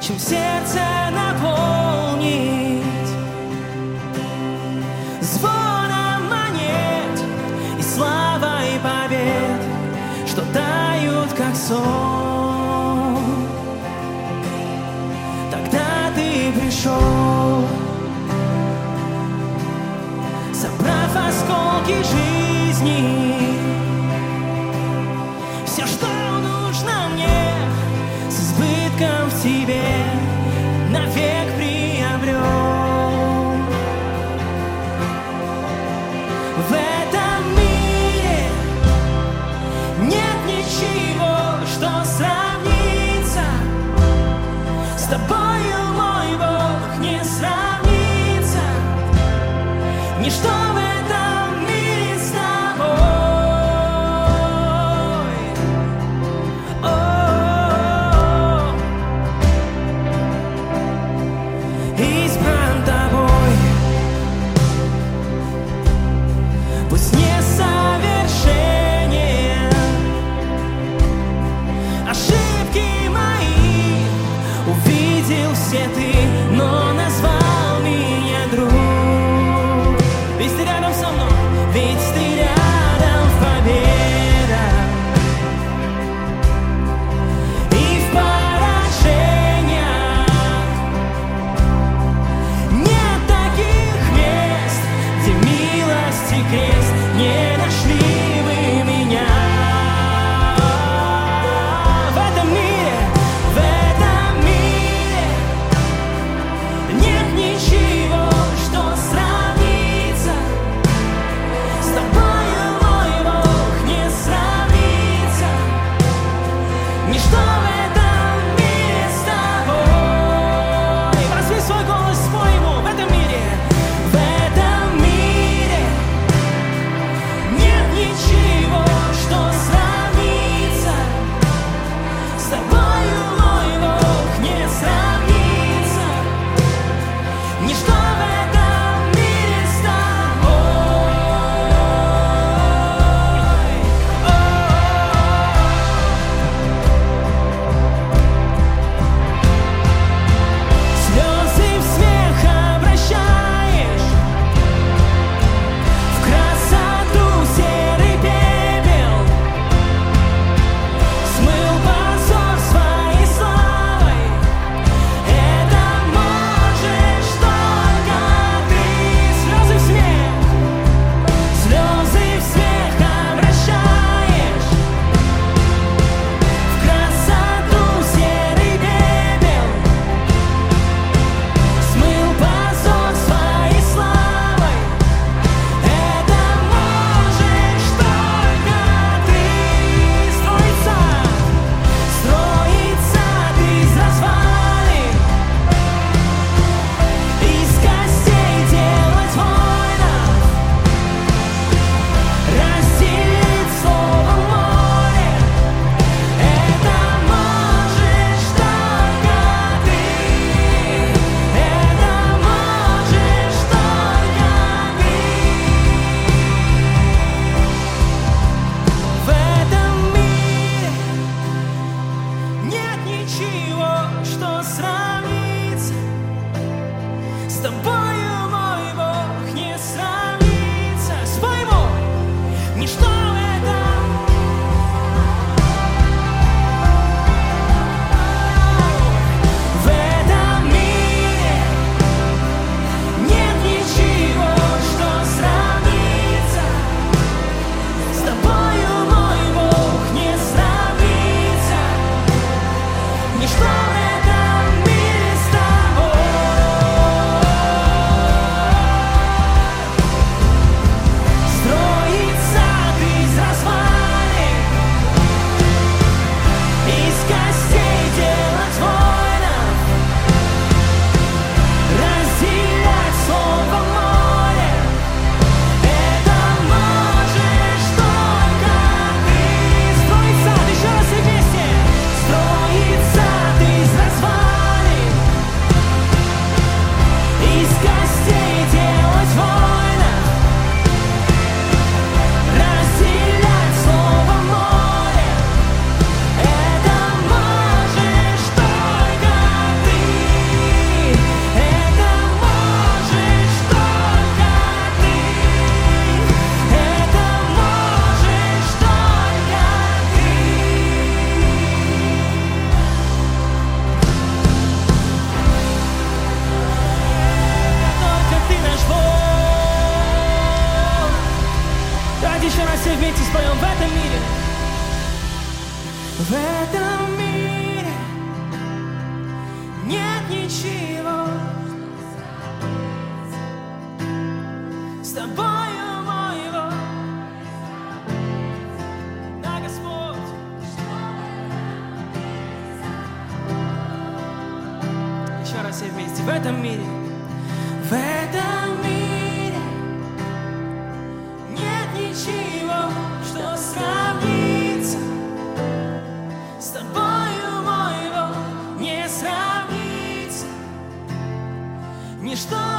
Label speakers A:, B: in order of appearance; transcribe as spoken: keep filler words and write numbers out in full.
A: чем сердце наполнить звоном монет и славой побед, что тают, как сон. Тогда ты пришел, собрав осколки жизни, все, что нужно мне, с избытком в тебе навек приобрел. В этом мире нет ничего, что сравнится с тобою, мой Бог, не сравнится ничто в этом мире с тобой. О-о-о-о. Избран тобой, пусть не совершенен, ошибки мои увидел все ты, но назвал меня друг. Ведь ты рядом со мной, ведь ты рядом в победах и в поражениях. Нет таких мест, где милость и крест не нашли бы меня. В этом мире, в этом мире споем в этом мире. В этом мире нет ничего с тобою моего. Да, Господь. Еще раз все вместе. В этом мире, в этом мире нет ничего, что сравнится с тобою моего, не сравнится ничто.